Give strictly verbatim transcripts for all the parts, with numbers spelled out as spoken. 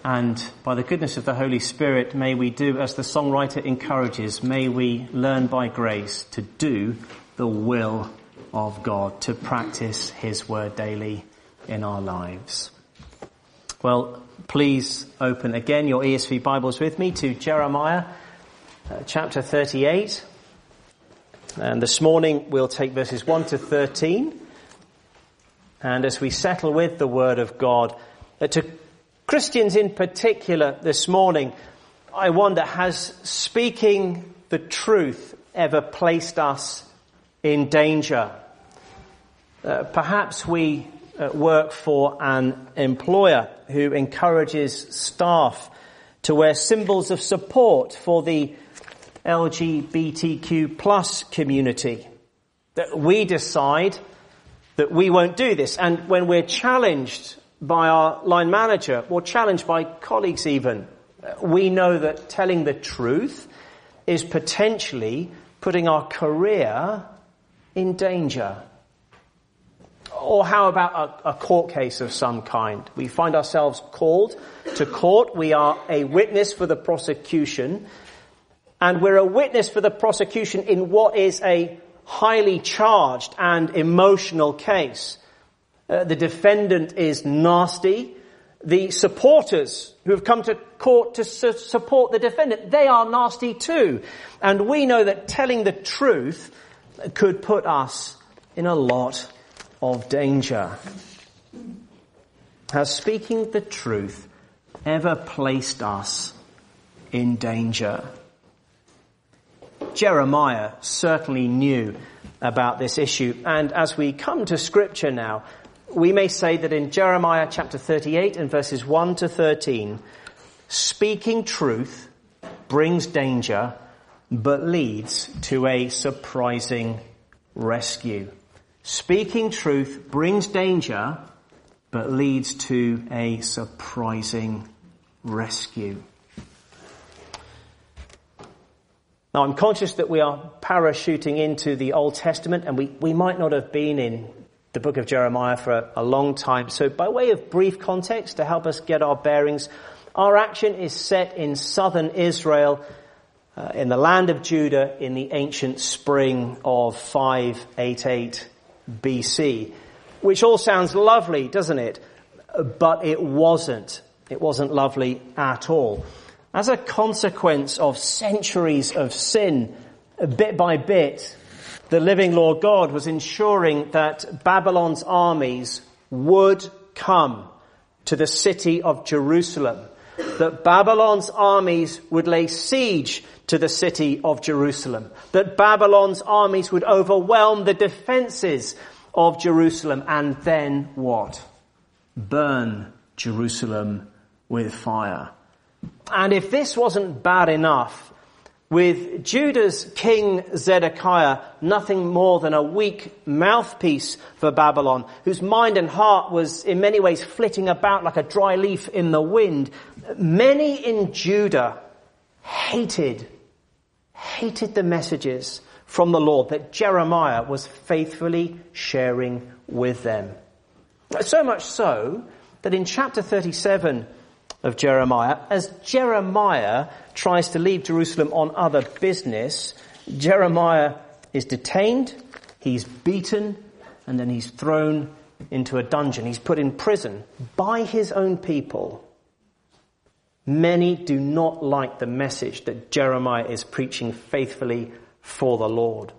And by the goodness of the Holy Spirit, may we do as the songwriter encourages, may we learn by grace to do the will of God, to practice his word daily in our lives. Well, please open again your E S V Bibles with me to Jeremiah uh, chapter thirty-eight. And this morning we'll take verses one to thirteen. And as we settle with the word of God, uh, to Christians in particular this morning, I wonder, has speaking the truth ever placed us in danger? Uh, perhaps we uh, work for an employer who encourages staff to wear symbols of support for the L G B T Q plus community. That we decide that we won't do this. And when we're challenged by our line manager or challenged by colleagues even, we know that telling the truth is potentially putting our career in danger. Or how about a, a court case of some kind? We find ourselves called to court. We are a witness for the prosecution. And we're a witness for the prosecution in what is a highly charged and emotional case. Uh, the defendant is nasty. The supporters who have come to court to su- support the defendant, they are nasty too. And we know that telling the truth could put us in a lot of danger. Has speaking the truth ever placed us in danger? Jeremiah certainly knew about this issue. And as we come to Scripture now, we may say that in Jeremiah chapter thirty-eight and verses one to thirteen, speaking truth brings danger, but leads to a surprising rescue. Speaking truth brings danger, but leads to a surprising rescue. Now, I'm conscious that we are parachuting into the Old Testament, and we, we might not have been in the book of Jeremiah for a, a long time. So by way of brief context, to help us get our bearings, our action is set in southern Israel, uh, in the land of Judah, in the ancient spring of five eighty-eight B C, which all sounds lovely, doesn't it? But it wasn't. It wasn't lovely at all. As a consequence of centuries of sin, bit by bit, the living Lord God was ensuring that Babylon's armies would come to the city of Jerusalem, that Babylon's armies would lay siege to the city of Jerusalem, that Babylon's armies would overwhelm the defenses of Jerusalem, and then what? Burn Jerusalem with fire. And if this wasn't bad enough, with Judah's king Zedekiah nothing more than a weak mouthpiece for Babylon, whose mind and heart was in many ways flitting about like a dry leaf in the wind, many in Judah hated, hated the messages from the Lord that Jeremiah was faithfully sharing with them. So much so that in chapter thirty-seven of Jeremiah, as Jeremiah tries to leave Jerusalem on other business, Jeremiah is detained, he's beaten, and then he's thrown into a dungeon. He's put in prison by his own people. Many do not like the message that Jeremiah is preaching faithfully for the Lord.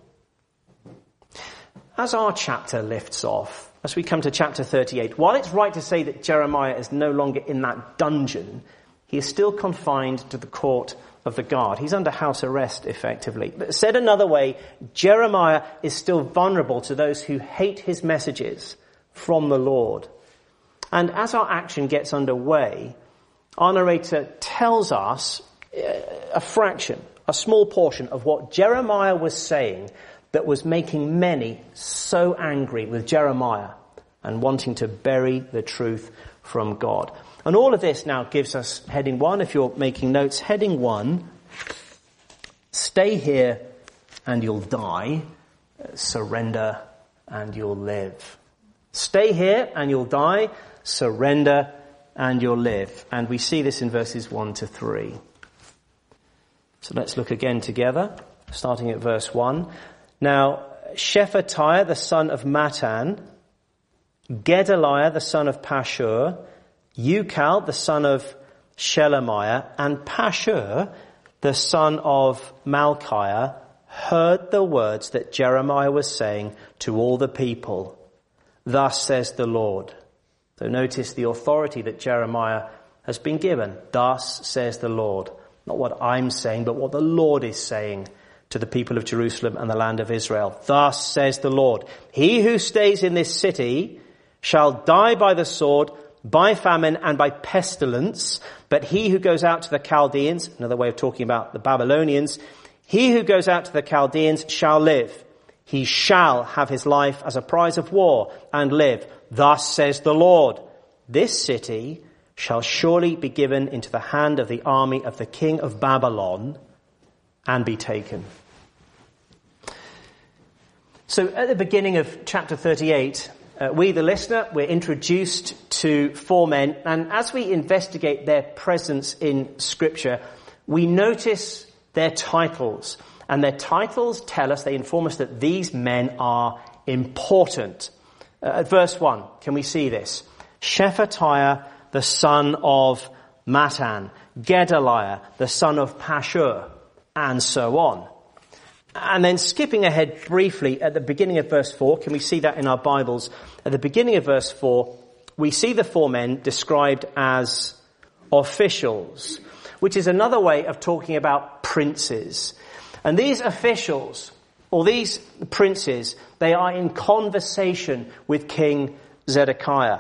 As our chapter lifts off, as we come to chapter thirty-eight, while it's right to say that Jeremiah is no longer in that dungeon, he is still confined to the court of the guard. He's under house arrest, effectively. But said another way, Jeremiah is still vulnerable to those who hate his messages from the Lord. And as our action gets underway, our narrator tells us a fraction, a small portion of what Jeremiah was saying that was making many so angry with Jeremiah and wanting to bury the truth from God. And all of this now gives us heading one, if you're making notes, heading one, stay here and you'll die, surrender and you'll live. Stay here and you'll die, surrender and you'll live. And we see this in verses one to three. So let's look again together, starting at verse one. Now, Shephatiah, the son of Mattan, Gedaliah, the son of Pashur, Ukal, the son of Shelemiah, and Pashur, the son of Malchiah, heard the words that Jeremiah was saying to all the people. Thus says the Lord. So notice the authority that Jeremiah has been given. Thus says the Lord. Not what I'm saying, but what the Lord is saying to the people of Jerusalem and the land of Israel. Thus says the Lord. He who stays in this city shall die by the sword, by famine and by pestilence. But he who goes out to the Chaldeans, another way of talking about the Babylonians, he who goes out to the Chaldeans shall live. He shall have his life as a prize of war and live. Thus says the Lord, this city shall surely be given into the hand of the army of the king of Babylon and be taken. So at the beginning of chapter thirty-eight, uh, we, the listener, we're introduced to four men. And as we investigate their presence in Scripture, we notice their titles. And their titles tell us, they inform us that these men are important. Uh, at verse one, can we see this? Shephatiah, the son of Mattan, Gedaliah, the son of Pashur, and so on. And then skipping ahead briefly at the beginning of verse four, can we see that in our Bibles? At the beginning of verse four, we see the four men described as officials, which is another way of talking about princes. And these officials, or these princes, they are in conversation with King Zedekiah.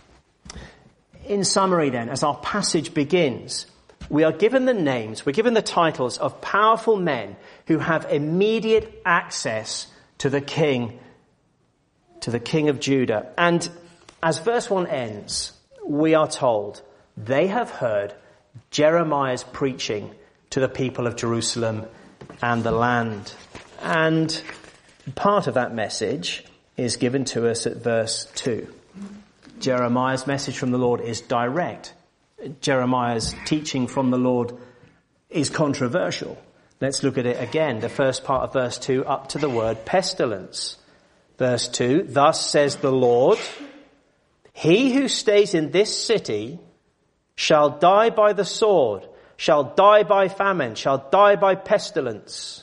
In summary then, as our passage begins, we are given the names, we're given the titles of powerful men who have immediate access to the king, to the king of Judah. And as verse one ends, we are told they have heard Jeremiah's preaching to the people of Jerusalem and the land. And part of that message is given to us at verse two. Jeremiah's message from the Lord is direct. Jeremiah's teaching from the Lord is controversial. Let's look at it again. The first part of verse two up to the word pestilence. Verse two, thus says the Lord, he who stays in this city shall die by the sword, shall die by famine, shall die by pestilence.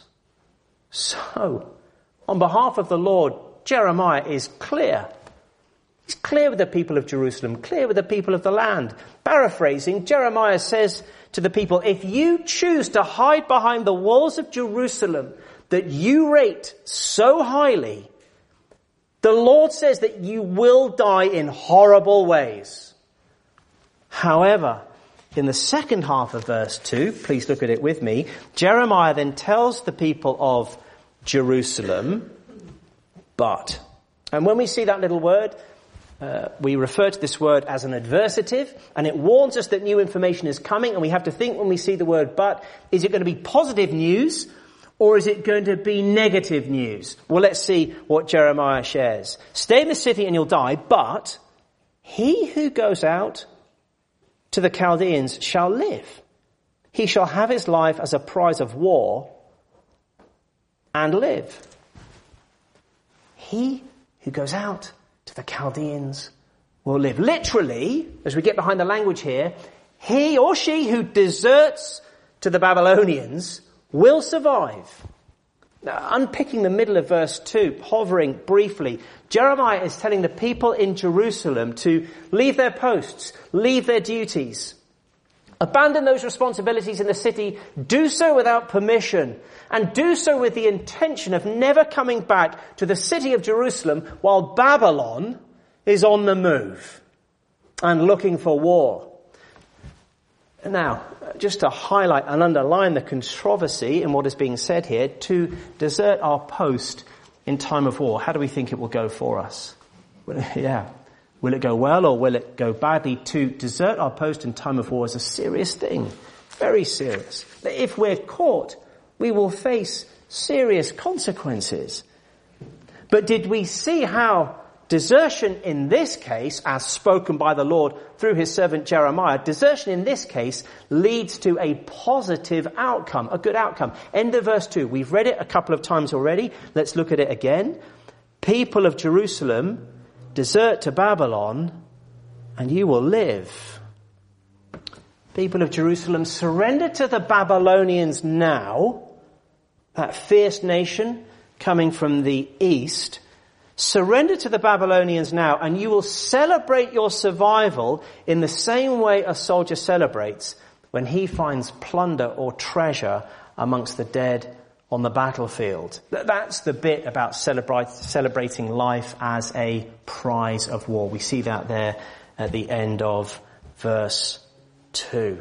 So, on behalf of the Lord, Jeremiah is clear. He's clear with the people of Jerusalem, clear with the people of the land. Paraphrasing, Jeremiah says to the people, if you choose to hide behind the walls of Jerusalem that you rate so highly, the Lord says that you will die in horrible ways. However, in the second half of verse two, please look at it with me, Jeremiah then tells the people of Jerusalem, but. And when we see that little word, Uh, we refer to this word as an adversative, and it warns us that new information is coming, and we have to think when we see the word but, is it going to be positive news, or is it going to be negative news? Well, let's see what Jeremiah shares. Stay in the city and you'll die, but he who goes out to the Chaldeans shall live. He shall have his life as a prize of war and live. He who goes out to the Chaldeans will live. Literally, as we get behind the language here, he or she who deserts to the Babylonians will survive. Now, unpicking the middle of verse two, hovering briefly, Jeremiah is telling the people in Jerusalem to leave their posts, leave their duties, abandon those responsibilities in the city, do so without permission, and do so with the intention of never coming back to the city of Jerusalem while Babylon is on the move and looking for war. Now, just to highlight and underline the controversy in what is being said here, to desert our post in time of war, how do we think it will go for us? Yeah. Will it go well or will it go badly? To desert our post in time of war is a serious thing. Very serious. If we're caught, we will face serious consequences. But did we see how Desertion in this case, as spoken by the Lord through his servant Jeremiah, desertion in this case leads to a positive outcome, a good outcome. End of verse two. We've read it a couple of times already. Let's look at it again. People of Jerusalem, desert to Babylon, and you will live. People of Jerusalem, surrender to the Babylonians now, that fierce nation coming from the east. Surrender to the Babylonians now, and you will celebrate your survival in the same way a soldier celebrates when he finds plunder or treasure amongst the dead on the battlefield. That's the bit about celebrate, celebrating life as a prize of war. We see that there at the end of verse two.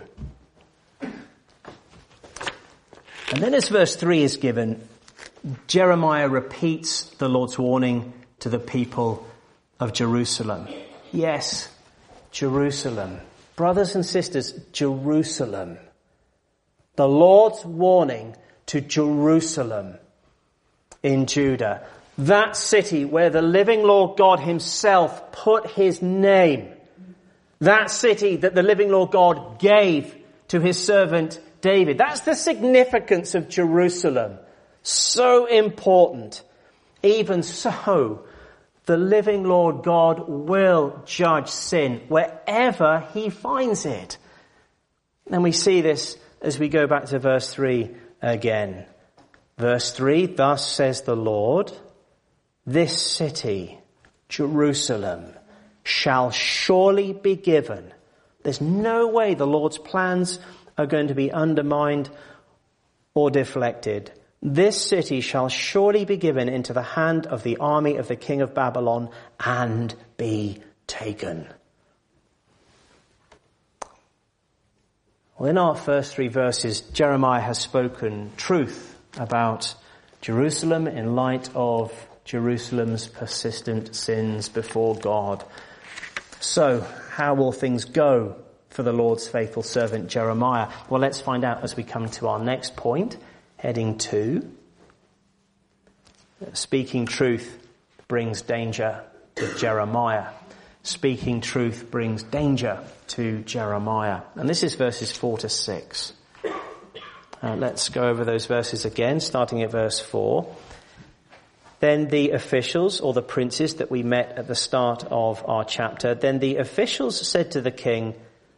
And then as verse three is given, Jeremiah repeats the Lord's warning to the people of Jerusalem. Yes, Jerusalem. Brothers and sisters, Jerusalem. The Lord's warning to Jerusalem in Judah. That city where the living Lord God himself put his name. That city that the living Lord God gave to his servant David. That's the significance of Jerusalem. So important. Even so, the living Lord God will judge sin wherever he finds it. And we see this as we go back to verse three again. Verse three, thus says the Lord, this city, Jerusalem, shall surely be given. There's no way the Lord's plans are going to be undermined or deflected. This city shall surely be given into the hand of the army of the king of Babylon and be taken. Well, in our first three verses, Jeremiah has spoken truth about Jerusalem in light of Jerusalem's persistent sins before God. So, how will things go for the Lord's faithful servant Jeremiah? Well, let's find out as we come to our next point. Heading two, speaking truth brings danger to Jeremiah. Speaking truth brings danger to Jeremiah. And this is verses four to six. Uh, let's go over those verses again, starting at verse four. Then the officials, or the princes that we met at the start of our chapter, then the officials said to the king,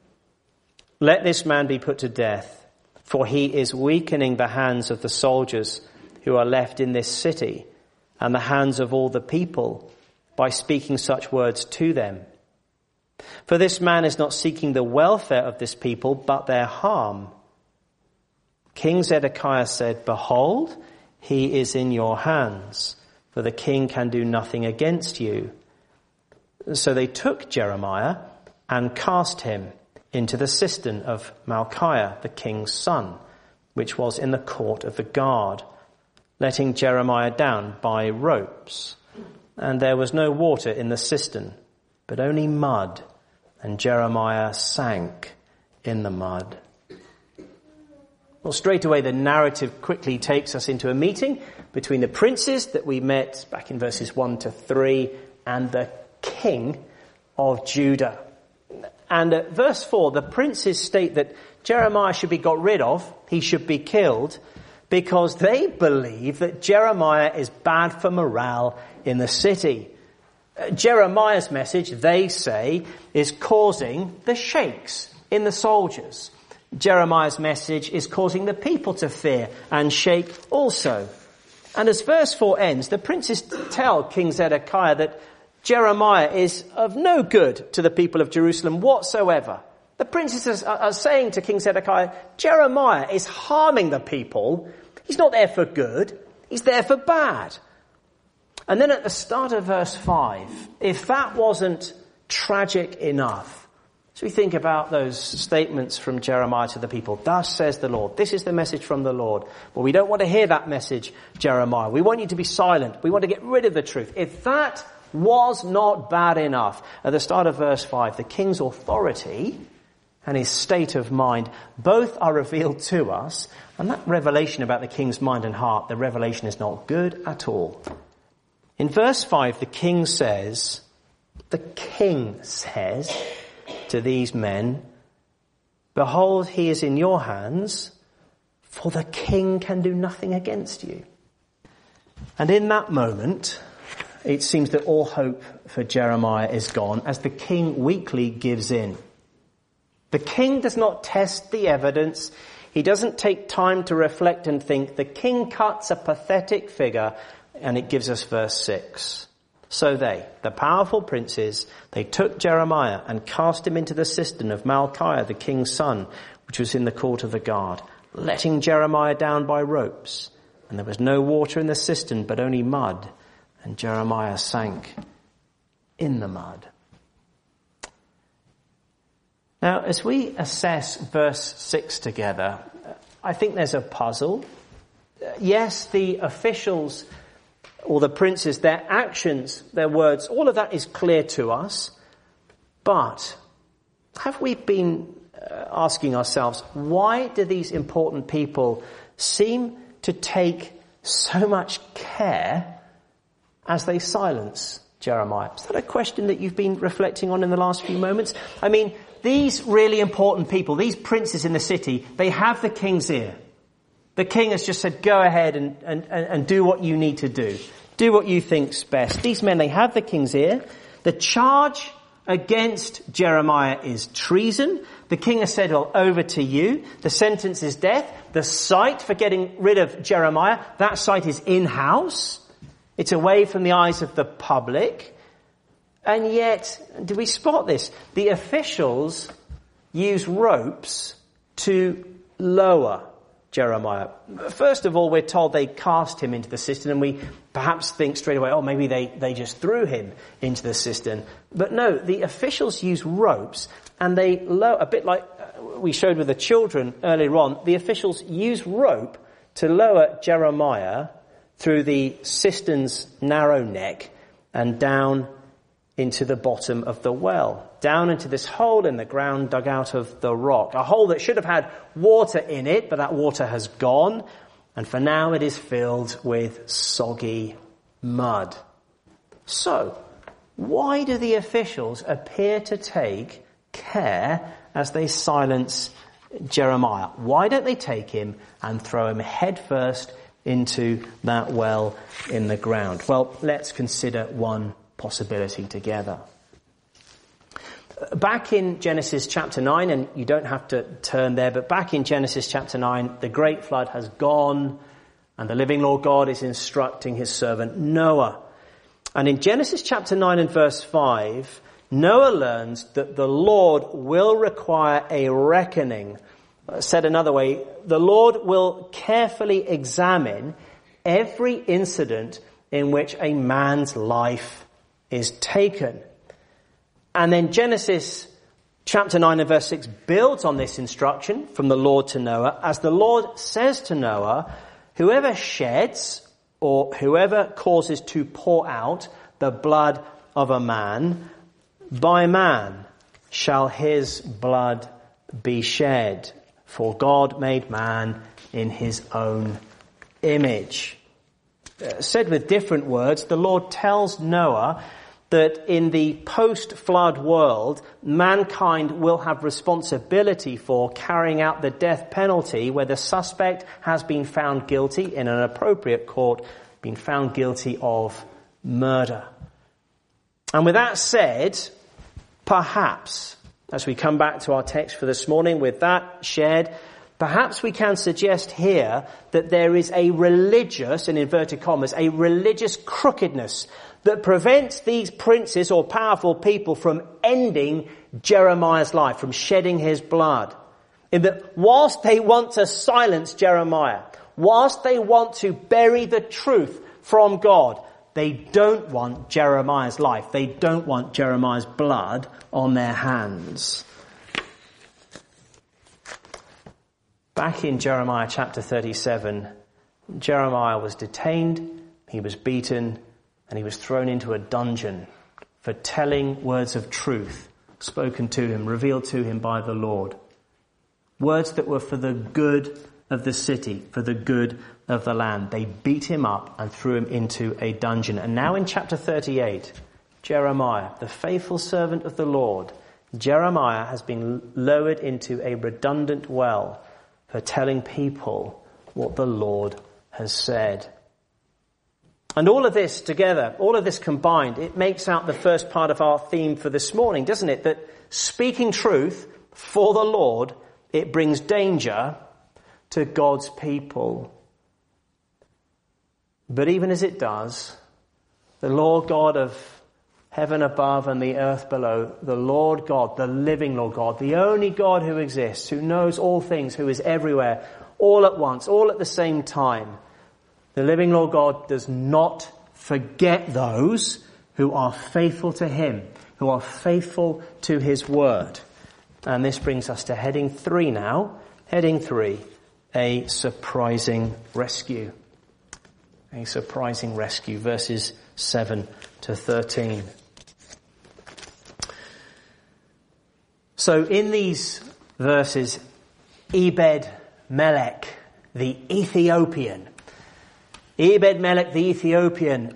let this man be put to death, for he is weakening the hands of the soldiers who are left in this city and the hands of all the people by speaking such words to them. For this man is not seeking the welfare of this people, but their harm. King Zedekiah said, behold, he is in your hands, for the king can do nothing against you. So they took Jeremiah and cast him into the cistern of Malchiah, the king's son, which was in the court of the guard, letting Jeremiah down by ropes. And there was no water in the cistern, but only mud, and Jeremiah sank in the mud. Well, straight away the narrative quickly takes us into a meeting between the princes that we met back in verses one to three and the king of Judah. And at verse four, the princes state that Jeremiah should be got rid of, he should be killed, because they believe that Jeremiah is bad for morale in the city. Uh, Jeremiah's message, they say, is causing the shakes in the soldiers. Jeremiah's message is causing the people to fear and shake also. And as verse four ends, the princes tell King Zedekiah that Jeremiah is of no good to the people of Jerusalem whatsoever. The princes are, are saying to King Zedekiah, Jeremiah is harming the people. He's not there for good. He's there for bad. And then at the start of verse five, if that wasn't tragic enough, so we think about those statements from Jeremiah to the people. Thus says the Lord. This is the message from the Lord. Well, we don't want to hear that message, Jeremiah. We want you to be silent. We want to get rid of the truth. If that was not bad enough, at the start of verse five, the king's authority and his state of mind both are revealed to us. And that revelation about the king's mind and heart, the revelation is not good at all. In verse five, the king says, the king says to these men, behold, he is in your hands, for the king can do nothing against you. And in that moment, it seems that all hope for Jeremiah is gone as the king weakly gives in. The king does not test the evidence. He doesn't take time to reflect and think. The king cuts a pathetic figure, and it gives us verse six. So they, the powerful princes, they took Jeremiah and cast him into the cistern of Malchiah, the king's son, which was in the court of the guard, letting Jeremiah down by ropes. And there was no water in the cistern, but only mud. And Jeremiah sank in the mud. Now, as we assess verse six together, I think there's a puzzle. Yes, the officials or the princes, their actions, their words, all of that is clear to us. But have we been uh, asking ourselves, why do these important people seem to take so much care as they silence Jeremiah? Is that a question that you've been reflecting on in the last few moments? I mean, these really important people, these princes in the city, they have the king's ear. The king has just said, go ahead and, and, and do what you need to do. Do what you think's best. These men, they have the king's ear. The charge against Jeremiah is treason. The king has said, well, over to you. The sentence is death. The site for getting rid of Jeremiah, that site is in-house. It's away from the eyes of the public. And yet, do we spot this? The officials use ropes to lower Jeremiah. First of all, we're told they cast him into the cistern, and we perhaps think straight away, oh, maybe they, they just threw him into the cistern. But no, the officials use ropes, and they lower, a bit like we showed with the children earlier on, the officials use rope to lower Jeremiah through the cistern's narrow neck and down into the bottom of the well, down into this hole in the ground dug out of the rock, a hole that should have had water in it, but that water has gone, and for now it is filled with soggy mud. So, why do the officials appear to take care as they silence Jeremiah? Why don't they take him and throw him headfirst into that well in the ground? Well, let's consider one possibility together. Back in Genesis chapter nine, and you don't have to turn there, but back in Genesis chapter nine, the great flood has gone, and the living Lord God is instructing his servant Noah. And in Genesis chapter nine and verse five, Noah learns that the Lord will require a reckoning. Said another way, the Lord will carefully examine every incident in which a man's life is taken. And then Genesis chapter nine and verse six builds on this instruction from the Lord to Noah, as the Lord says to Noah, whoever sheds or whoever causes to pour out the blood of a man, by man shall his blood be shed, for God made man in his own image. Uh, said with different words, the Lord tells Noah that in the post-flood world, mankind will have responsibility for carrying out the death penalty where the suspect has been found guilty in an appropriate court, been found guilty of murder. And with that said, perhaps, as we come back to our text for this morning, with that shared, perhaps we can suggest here that there is a religious, in inverted commas, a religious crookedness that prevents these princes or powerful people from ending Jeremiah's life, from shedding his blood. In that whilst they want to silence Jeremiah, whilst they want to bury the truth from God, they don't want Jeremiah's life. They don't want Jeremiah's blood on their hands. Back in Jeremiah chapter thirty-seven, Jeremiah was detained, he was beaten, and he was thrown into a dungeon for telling words of truth spoken to him, revealed to him by the Lord. Words that were for the good of the city for the good of the land. They beat him up and threw him into a dungeon. And now in chapter thirty-eight, Jeremiah, the faithful servant of the Lord, Jeremiah has been lowered into a redundant well for telling people what the Lord has said. And all of this together, all of this combined, it makes out the first part of our theme for this morning, doesn't it? That speaking truth for the Lord, it brings danger to God's people. But even as it does, the Lord God of heaven above and the earth below, the Lord God, the living Lord God, the only God who exists, who knows all things, who is everywhere, all at once, all at the same time, the living Lord God does not forget those who are faithful to him, who are faithful to his word. And this brings us to heading three now. Heading three, a surprising rescue. A surprising rescue, verses seven to thirteen. So in these verses, Ebed-Melech, the Ethiopian, Ebed-Melech the Ethiopian,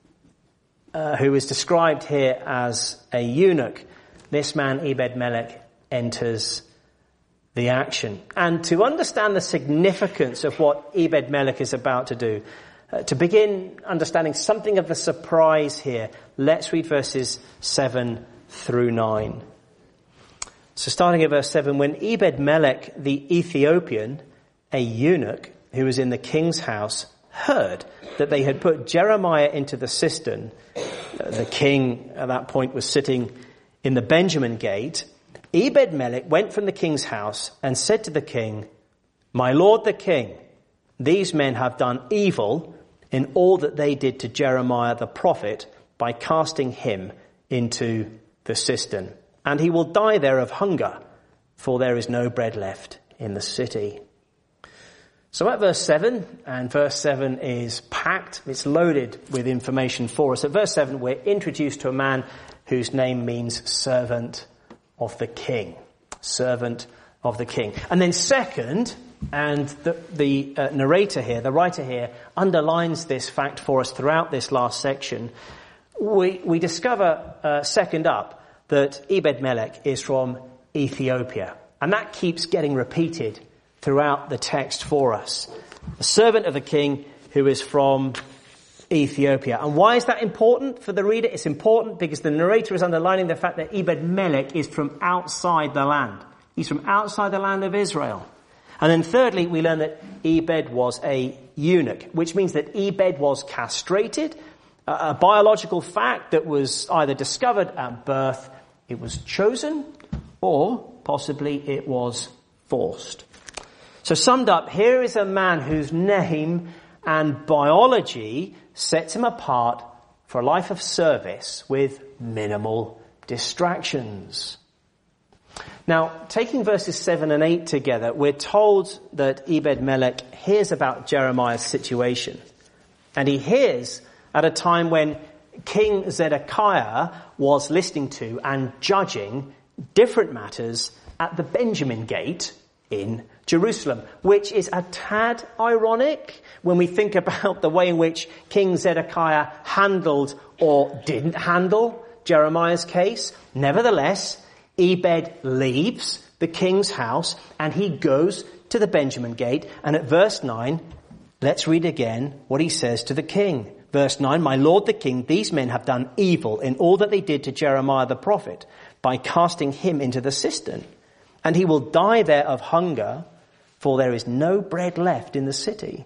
uh, who is described here as a eunuch, this man Ebed-Melech enters the action. And to understand the significance of what Ebed-Melech is about to do, uh, to begin understanding something of the surprise here, let's read verses seven through nine. So starting at verse seven, when Ebed-Melech the Ethiopian, a eunuch who was in the king's house, heard that they had put Jeremiah into the cistern, uh, the king at that point was sitting in the Benjamin gate, Ebed-Melech went from the king's house and said to the king, "My lord the king, these men have done evil in all that they did to Jeremiah the prophet by casting him into the cistern. And he will die there of hunger, for there is no bread left in the city." So at verse seven, and verse seven is packed, it's loaded with information for us. At verse seven, we're introduced to a man whose name means servant of the king. Servant of the king. And then second, and the, the uh, narrator here, the writer here, underlines this fact for us throughout this last section. We, we discover, uh, second up, that Ebed-Melech is from Ethiopia. And that keeps getting repeated throughout the text for us. A servant of the king who is from Ethiopia. And why is that important for the reader? It's important because the narrator is underlining the fact that Ebed-Melech is from outside the land. He's from outside the land of Israel. And then thirdly, we learn that Ebed was a eunuch, which means that Ebed was castrated, a biological fact that was either discovered at birth, it was chosen, or possibly it was forced. So summed up, here is a man whose name and biology sets him apart for a life of service with minimal distractions. Now, taking verses seven and eight together, we're told that Ebed-Melech hears about Jeremiah's situation. And he hears at a time when King Zedekiah was listening to and judging different matters at the Benjamin gate in Jerusalem, which is a tad ironic when we think about the way in which King Zedekiah handled or didn't handle Jeremiah's case. Nevertheless, Ebed leaves the king's house and he goes to the Benjamin gate. And at verse nine, let's read again what he says to the king. Verse nine, "My lord the king, these men have done evil in all that they did to Jeremiah the prophet by casting him into the cistern. And he will die there of hunger, for there is no bread left in the city."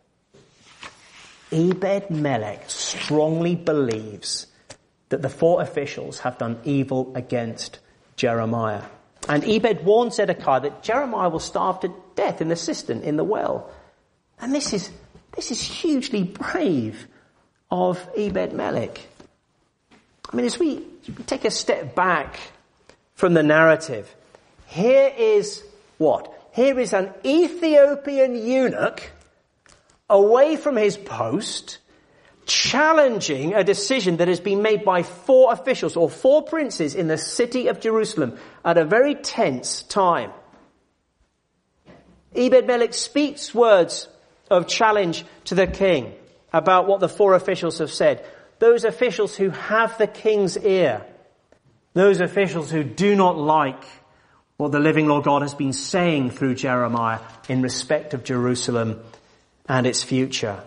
Ebed-Melech strongly believes that the four officials have done evil against Jeremiah. And Ebed warns Zedekiah that Jeremiah will starve to death in the cistern, in the well. And this is, this is hugely brave of Ebed-Melech. I mean, as we, as we take a step back from the narrative, here is what? Here is an Ethiopian eunuch away from his post, challenging a decision that has been made by four officials or four princes in the city of Jerusalem at a very tense time. Ebed-Melech speaks words of challenge to the king about what the four officials have said. Those officials who have the king's ear. Those officials who do not like what the living Lord God has been saying through Jeremiah in respect of Jerusalem and its future.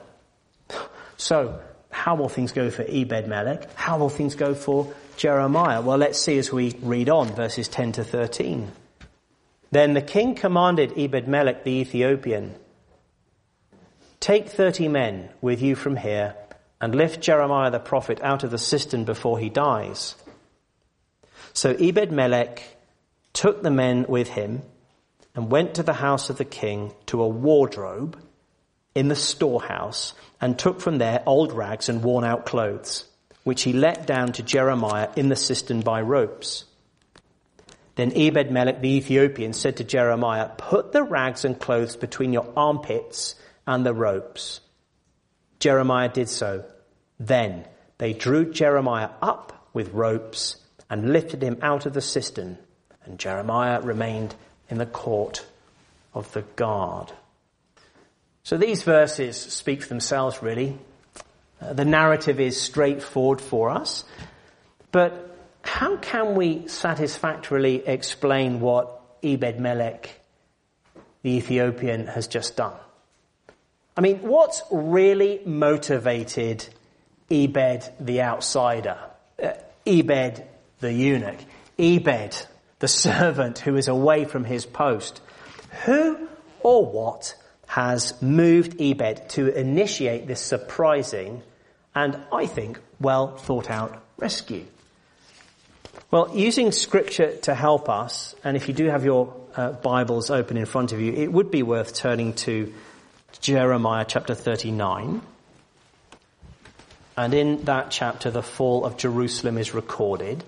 So, how will things go for Ebed-Melech? How will things go for Jeremiah? Well, let's see as we read on, verses ten to thirteen. Then the king commanded Ebed-Melech the Ethiopian, "Take thirty men with you from here and lift Jeremiah the prophet out of the cistern before he dies." So Ebed-Melech took the men with him and went to the house of the king to a wardrobe in the storehouse and took from there old rags and worn out clothes, which he let down to Jeremiah in the cistern by ropes. Then Ebed-Melech the Ethiopian said to Jeremiah, "Put the rags and clothes between your armpits and the ropes." Jeremiah did so. Then they drew Jeremiah up with ropes and lifted him out of the cistern, and Jeremiah remained in the court of the guard. So these verses speak for themselves, really. Uh, the narrative is straightforward for us, but how can we satisfactorily explain what Ebed-Melech the Ethiopian has just done? I mean, what's really motivated Ebed the outsider, uh, Ebed the eunuch, Ebed the servant who is away from his post? Who or what has moved Ebed to initiate this surprising and, I think, well thought out rescue? Well, using scripture to help us, and if you do have your uh, Bibles open in front of you, it would be worth turning to Jeremiah chapter thirty-nine. And in that chapter, the fall of Jerusalem is recorded.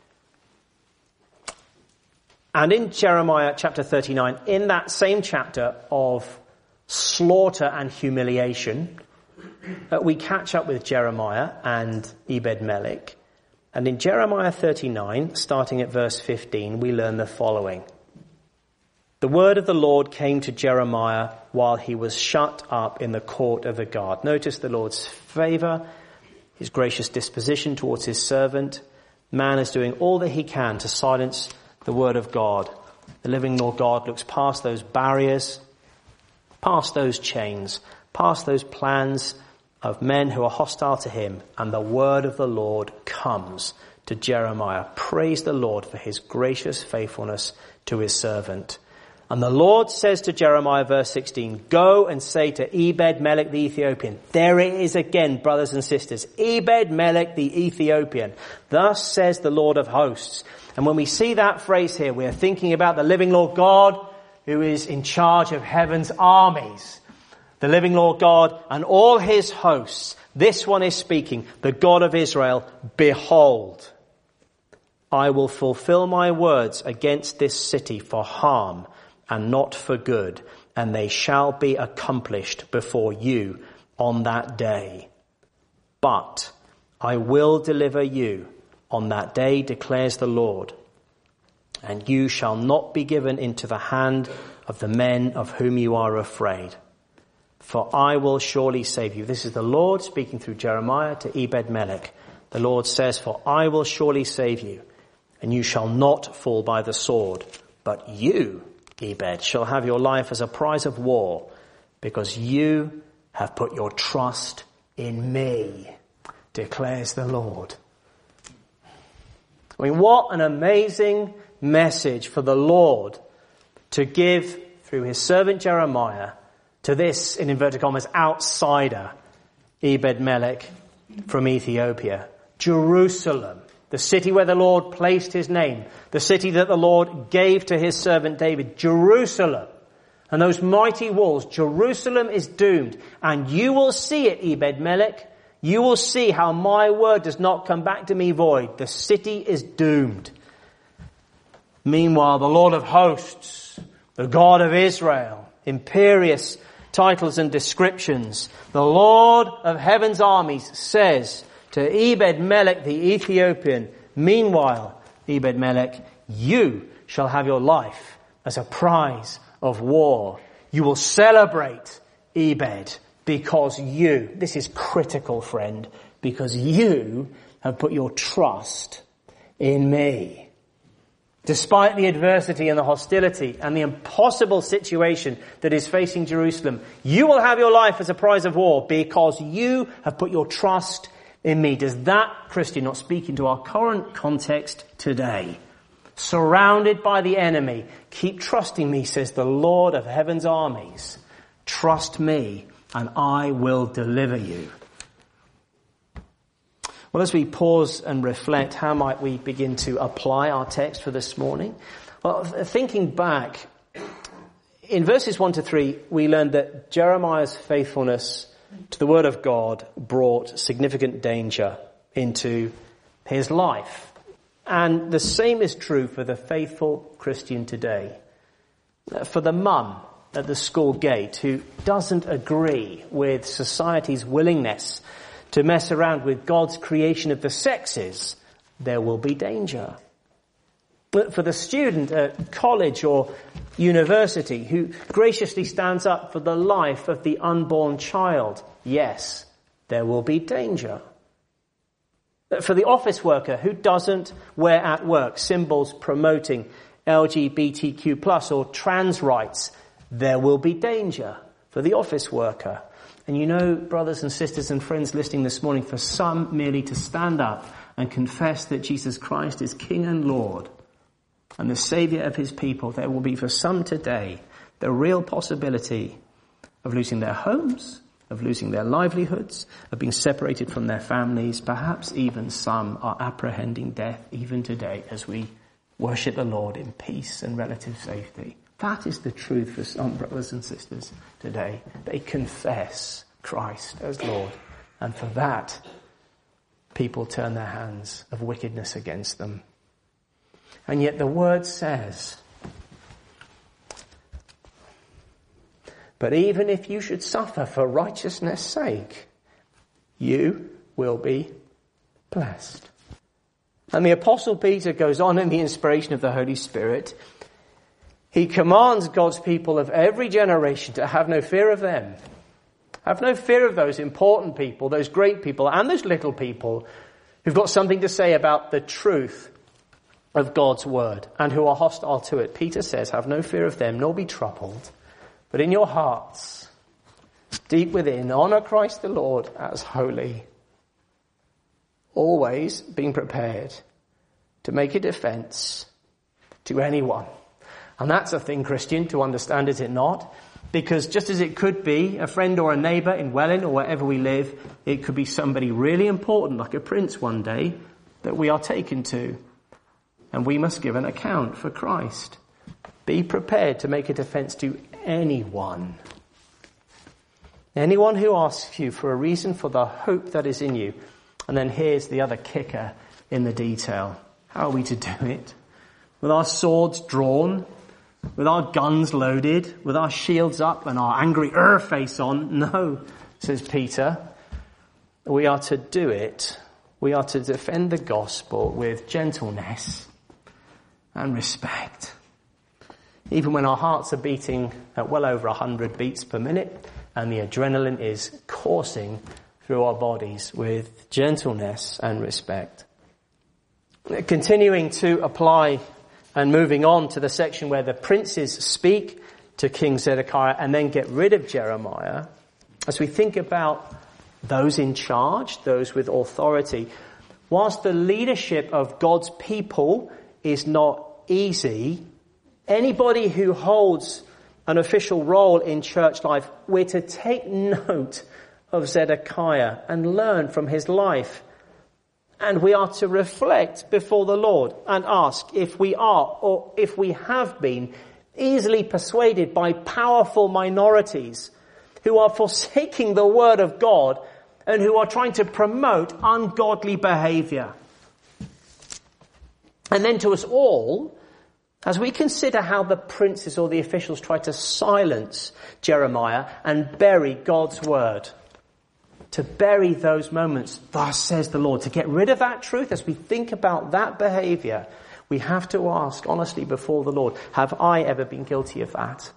And in Jeremiah chapter thirty-nine, in that same chapter of slaughter and humiliation, uh, we catch up with Jeremiah and Ebed-Melech. And in Jeremiah thirty-nine, starting at verse fifteen, we learn the following. The word of the Lord came to Jeremiah while he was shut up in the court of the guard. Notice the Lord's favor, his gracious disposition towards his servant. Man is doing all that he can to silence the word of God. The living Lord God looks past those barriers, past those chains, past those plans of men who are hostile to him, and the word of the Lord comes to Jeremiah. Praise the Lord for his gracious faithfulness to his servant. And the Lord says to Jeremiah, verse sixteen, "Go and say to Ebed-Melech the Ethiopian." There it is again, brothers and sisters. Ebed-Melech the Ethiopian. Thus says the Lord of hosts. And when we see that phrase here, we are thinking about the living Lord God who is in charge of heaven's armies. The living Lord God and all his hosts. This one is speaking, the God of Israel. "Behold, I will fulfill my words against this city for harm and not for good, and they shall be accomplished before you on that day. But I will deliver you on that day, declares the Lord, and you shall not be given into the hand of the men of whom you are afraid. For I will surely save you." This is the Lord speaking through Jeremiah to Ebed-Melech. The Lord says, "For I will surely save you, and you shall not fall by the sword. But you, Ebed, shall have your life as a prize of war, because you have put your trust in me, declares the Lord." I mean, what an amazing message for the Lord to give through his servant Jeremiah to this, in inverted commas, outsider, Ebed-Melech from Ethiopia. Jerusalem, the city where the Lord placed his name, the city that the Lord gave to his servant David. Jerusalem and those mighty walls. Jerusalem is doomed. And you will see it, Ebed-Melech. You will see how my word does not come back to me void. The city is doomed. Meanwhile, the Lord of hosts, the God of Israel, imperious titles and descriptions, the Lord of heaven's armies says to Ebed-Melech the Ethiopian, "Meanwhile, Ebed-Melech, you shall have your life as a prize of war. You will celebrate Ebed because you, this is critical, friend, because you have put your trust in me. Despite the adversity and the hostility and the impossible situation that is facing Jerusalem, you will have your life as a prize of war because you have put your trust in me. Does that, Christian, not speak into our current context today? Surrounded by the enemy, keep trusting me, says the Lord of heaven's armies. Trust me and I will deliver you. Well, as we pause and reflect, how might we begin to apply our text for this morning? Well, thinking back, in verses one to three, we learned that Jeremiah's faithfulness to the word of God brought significant danger into his life. And the same is true for the faithful Christian today. For the mum at the school gate who doesn't agree with society's willingness to mess around with God's creation of the sexes, there will be danger. But for the student at college or university who graciously stands up for the life of the unborn child, yes, there will be danger. But for the office worker who doesn't wear at work symbols promoting L G B T Q plus or trans rights, there will be danger for the office worker. And you know, brothers and sisters and friends listening this morning, for some merely to stand up and confess that Jesus Christ is King and Lord and the Saviour of his people, there will be for some today the real possibility of losing their homes, of losing their livelihoods, of being separated from their families. Perhaps even some are apprehending death even today as we worship the Lord in peace and relative safety. That is the truth for some brothers and sisters today. They confess Christ as Lord. And for that, people turn their hands of wickedness against them. And yet the word says, but even if you should suffer for righteousness' sake, you will be blessed. And the Apostle Peter goes on in the inspiration of the Holy Spirit. He commands God's people of every generation to have no fear of them. Have no fear of those important people, those great people, and those little people who've got something to say about the truth of God's word and who are hostile to it. Peter says, have no fear of them, nor be troubled, but in your hearts, deep within, honor Christ the Lord as holy, always being prepared to make a defense to anyone. And that's a thing, Christian, to understand, is it not? Because just as it could be a friend or a neighbour in Welling or wherever we live, it could be somebody really important, like a prince one day, that we are taken to. And we must give an account for Christ. Be prepared to make a defence to anyone. Anyone who asks you for a reason for the hope that is in you. And then here's the other kicker in the detail. How are we to do it? With our swords drawn, with our guns loaded, with our shields up and our angry er face on? No, says Peter. We are to do it. We are to defend the gospel with gentleness and respect. Even when our hearts are beating at well over a hundred beats per minute and the adrenaline is coursing through our bodies, with gentleness and respect. Continuing to apply and moving on to the section where the princes speak to King Zedekiah and then get rid of Jeremiah, as we think about those in charge, those with authority, whilst the leadership of God's people is not easy, anybody who holds an official role in church life, we're to take note of Zedekiah and learn from his life. And we are to reflect before the Lord and ask if we are, or if we have been, easily persuaded by powerful minorities who are forsaking the word of God and who are trying to promote ungodly behavior. And then to us all, as we consider how the princes or the officials try to silence Jeremiah and bury God's word, to bury those moments, thus says the Lord, to get rid of that truth, as we think about that behavior, we have to ask honestly before the Lord, have I ever been guilty of that?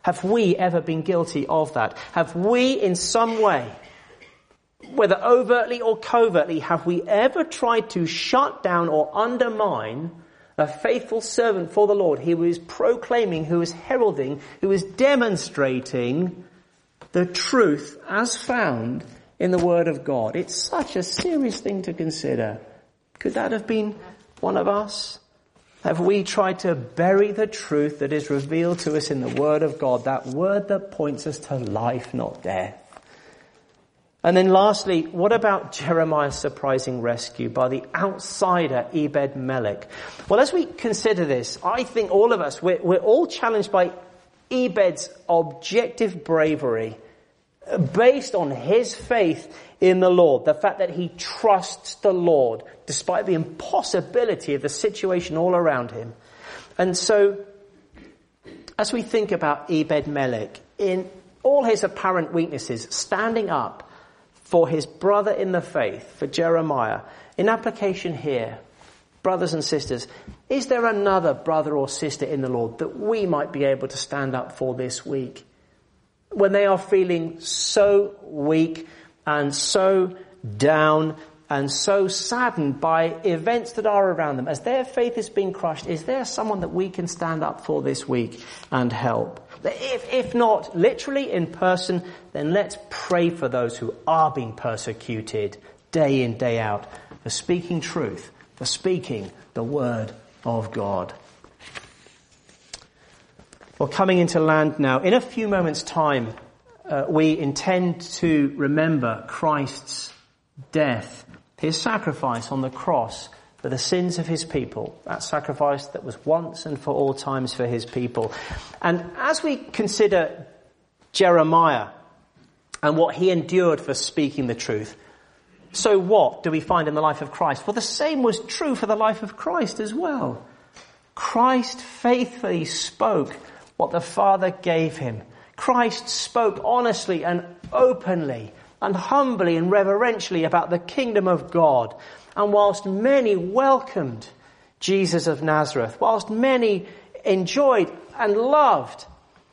Have we ever been guilty of that? Have we in some way, whether overtly or covertly, have we ever tried to shut down or undermine a faithful servant for the Lord who is proclaiming, who is heralding, who is demonstrating the truth as found in the Word of God? It's such a serious thing to consider. Could that have been one of us? Have we tried to bury the truth that is revealed to us in the Word of God, that Word that points us to life, not death? And then lastly, what about Jeremiah's surprising rescue by the outsider Ebed-Melech? Well, as we consider this, I think all of us, we're, we're all challenged by Ebed's objective bravery based on his faith in the Lord, the fact that he trusts the Lord despite the impossibility of the situation all around him. And so, as we think about Ebed-Melech, in all his apparent weaknesses, standing up for his brother in the faith, for Jeremiah, in application here, brothers and sisters, is there another brother or sister in the Lord that we might be able to stand up for this week? When they are feeling so weak and so down and so saddened by events that are around them, as their faith is being crushed, is there someone that we can stand up for this week and help? If, if not literally in person, then let's pray for those who are being persecuted day in, day out, for speaking truth, for speaking the word of God. Well, coming into land now, in a few moments' time, uh, we intend to remember Christ's death, his sacrifice on the cross for the sins of his people, that sacrifice that was once and for all times for his people. And as we consider Jeremiah and what he endured for speaking the truth, so what do we find in the life of Christ? Well, the same was true for the life of Christ as well. Christ faithfully spoke what the Father gave him. Christ spoke honestly and openly and humbly and reverentially about the kingdom of God. And whilst many welcomed Jesus of Nazareth, whilst many enjoyed and loved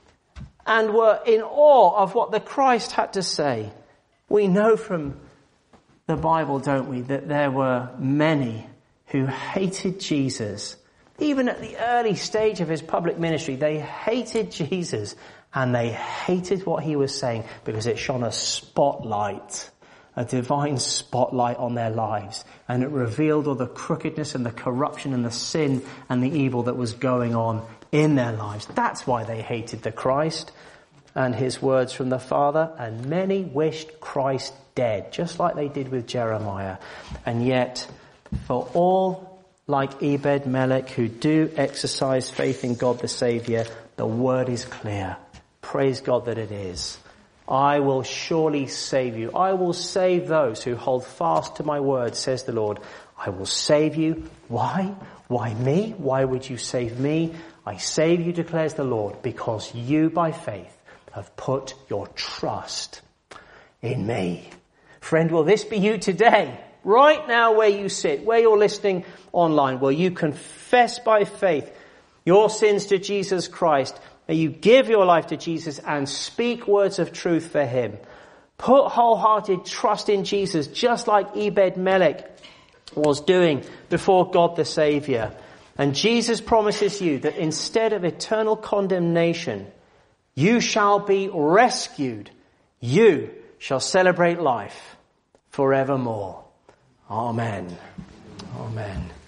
and were in awe of what the Christ had to say, we know from the Bible, don't we, that there were many who hated Jesus. Even at the early stage of his public ministry, they hated Jesus and they hated what he was saying because it shone a spotlight, a divine spotlight on their lives. And it revealed all the crookedness and the corruption and the sin and the evil that was going on in their lives. That's why they hated the Christ and his words from the Father. And many wished Christ dead, just like they did with Jeremiah. And yet, for all like Ebed-Melech who do exercise faith in God the Saviour, the word is clear. Praise God that it is. I will surely save you. I will save those who hold fast to my word, says the Lord. I will save you. Why? Why me? Why would you save me? I save you, declares the Lord, because you by faith have put your trust in me. Friend, will this be you today? Right now where you sit, where you're listening online, will you confess by faith your sins to Jesus Christ? May you give your life to Jesus and speak words of truth for him. Put wholehearted trust in Jesus, just like Ebed-Melech was doing before God the Saviour. And Jesus promises you that instead of eternal condemnation, you shall be rescued. You shall celebrate life forevermore. Amen. Amen.